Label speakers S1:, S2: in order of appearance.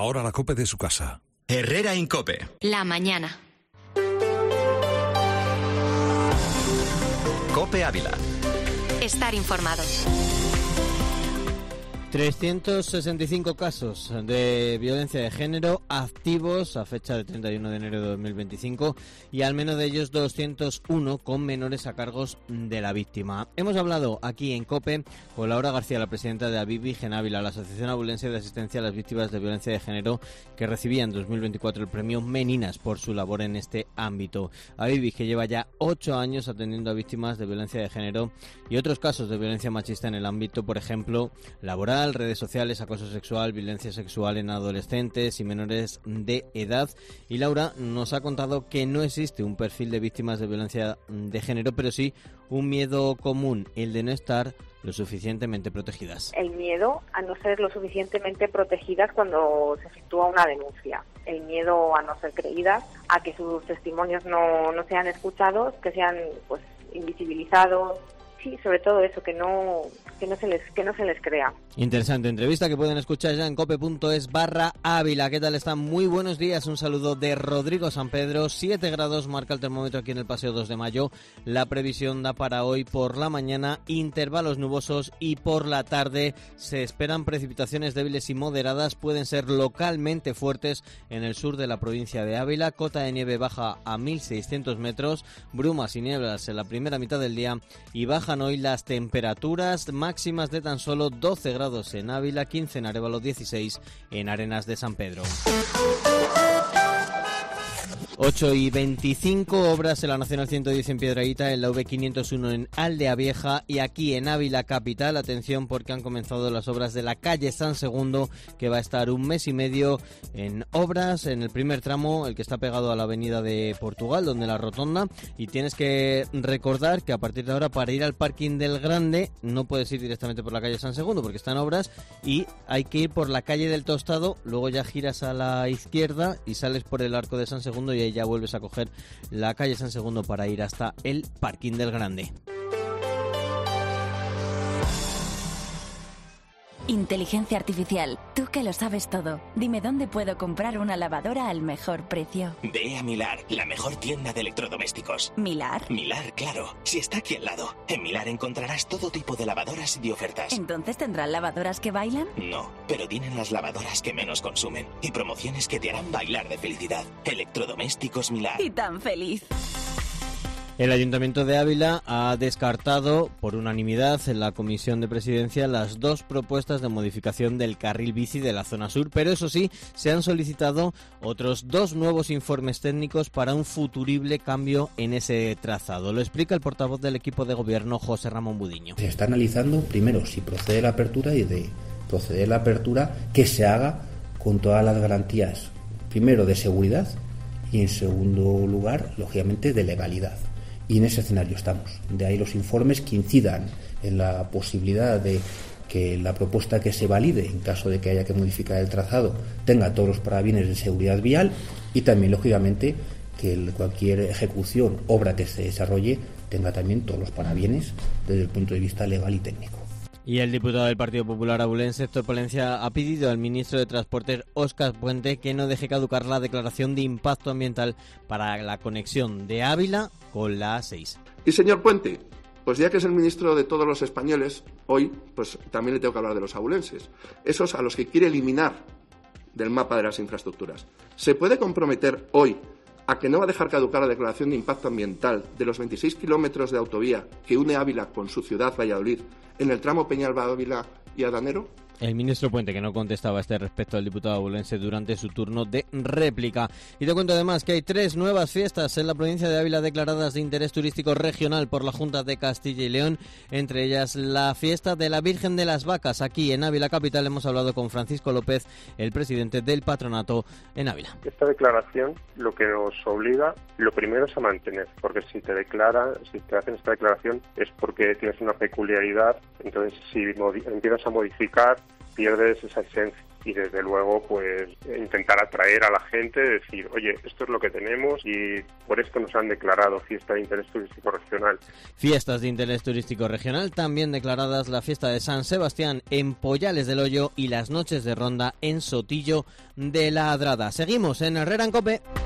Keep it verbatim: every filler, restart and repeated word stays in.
S1: Ahora la COPE de su casa.
S2: Herrera Incope.
S3: La mañana.
S2: COPE Ávila.
S3: Estar informado.
S4: trescientos sesenta y cinco casos de violencia de género activos a fecha de treinta y uno de enero de dos mil veinticinco y al menos de ellos doscientos uno con menores a cargos de la víctima. Hemos hablado aquí en COPE con Laura García, la presidenta de Avivis en Ávila, la Asociación Abulense de Asistencia a las Víctimas de Violencia de Género, que recibía en dos mil veinticuatro el premio Meninas por su labor en este ámbito. Avivis, que lleva ya ocho años atendiendo a víctimas de violencia de género y otros casos de violencia machista en el ámbito, por ejemplo, laboral, redes sociales, acoso sexual, violencia sexual en adolescentes y menores de edad. Y Laura nos ha contado que no existe un perfil de víctimas de violencia de género, pero sí un miedo común, el de no estar lo suficientemente protegidas.
S5: El miedo a no ser lo suficientemente protegidas cuando se efectúa una denuncia. El miedo a no ser creídas, a que sus testimonios no, no sean escuchados, que sean pues invisibilizados. Sí, sobre todo eso, que no que no se les que no se les crea.
S4: Interesante entrevista que pueden escuchar ya en cope.es barra Ávila. ¿Qué tal están? Muy buenos días. Un saludo de Rodrigo San Pedro. siete grados marca el termómetro aquí en el Paseo dos de Mayo. La previsión da para hoy por la mañana intervalos nubosos y por la tarde se esperan precipitaciones débiles y moderadas. Pueden ser localmente fuertes en el sur de la provincia de Ávila. Cota de nieve baja a mil seiscientos metros. Brumas y nieblas en la primera mitad del día y bajan hoy las temperaturas máximas de tan solo doce grados en Ávila, quince en Arévalo, dieciséis en Arenas de San Pedro. ocho y veinticinco, obras en la Nacional ciento diez en Piedrahíta, en la V quinientos uno en Aldea Vieja y aquí en Ávila capital. Atención porque han comenzado las obras de la calle San Segundo, que va a estar un mes y medio en obras en el primer tramo, el que está pegado a la avenida de Portugal, donde la rotonda, y tienes que recordar que a partir de ahora para ir al parking del Grande no puedes ir directamente por la calle San Segundo porque están obras y hay que ir por la calle del Tostado, luego ya giras a la izquierda y sales por el Arco de San Segundo y ahí ya vuelves a coger la calle San Segundo para ir hasta el parking del Grande.
S6: Inteligencia artificial, tú que lo sabes todo. Dime dónde puedo comprar una lavadora al mejor precio.
S7: Ve a Milar, la mejor tienda de electrodomésticos.
S6: ¿Milar?
S7: Milar, claro. Si está aquí al lado. En Milar encontrarás todo tipo de lavadoras y ofertas.
S6: ¿Entonces tendrán lavadoras que bailan?
S7: No, pero tienen las lavadoras que menos consumen y promociones que te harán bailar de felicidad. Electrodomésticos Milar.
S6: Y tan feliz.
S4: El Ayuntamiento de Ávila ha descartado por unanimidad en la Comisión de Presidencia las dos propuestas de modificación del carril bici de la zona sur, pero eso sí, se han solicitado otros dos nuevos informes técnicos para un futurible cambio en ese trazado. Lo explica el portavoz del equipo de gobierno, José Ramón Budiño.
S8: Se está analizando primero si procede la apertura y de proceder la apertura que se haga con todas las garantías, primero de seguridad y en segundo lugar, lógicamente, de legalidad. Y en ese escenario estamos. De ahí los informes que incidan en la posibilidad de que la propuesta que se valide, en caso de que haya que modificar el trazado, tenga todos los parabienes de seguridad vial y también, lógicamente, que el, cualquier ejecución, obra que se desarrolle, tenga también todos los parabienes desde el punto de vista legal y técnico.
S4: Y el diputado del Partido Popular abulense, Héctor Palencia, ha pedido al ministro de Transportes, Óscar Puente, que no deje caducar la declaración de impacto ambiental para la conexión de Ávila con la A seis.
S9: Y señor Puente, pues ya que es el ministro de todos los españoles, hoy pues también le tengo que hablar de los abulenses, esos a los que quiere eliminar del mapa de las infraestructuras. ¿Se puede comprometer hoy a que no va a dejar caducar la declaración de impacto ambiental de los veintiséis kilómetros de autovía que une Ávila con su ciudad, Valladolid, en el tramo Peñalba-Ávila y Adanero?
S4: El ministro Puente, que no contestaba a este respecto al diputado abulense durante su turno de réplica. Y te cuento además que hay tres nuevas fiestas en la provincia de Ávila declaradas de interés turístico regional por la Junta de Castilla y León, entre ellas la fiesta de la Virgen de las Vacas. Aquí en Ávila capital hemos hablado con Francisco López, el presidente del patronato en Ávila.
S10: Esta declaración lo que nos obliga, lo primero es a mantener, porque si te declara, si te hacen esta declaración es porque tienes una peculiaridad, entonces si modi- empiezas a modificar, pierdes esa esencia. y desde luego pues intentar atraer a la gente, decir, oye, esto es lo que tenemos y por esto nos han declarado fiesta de interés turístico regional.
S4: Fiestas de interés turístico regional, también declaradas la fiesta de San Sebastián en Pollales del Hoyo y las noches de ronda en Sotillo de la Adrada. Seguimos en Herrera en COPE.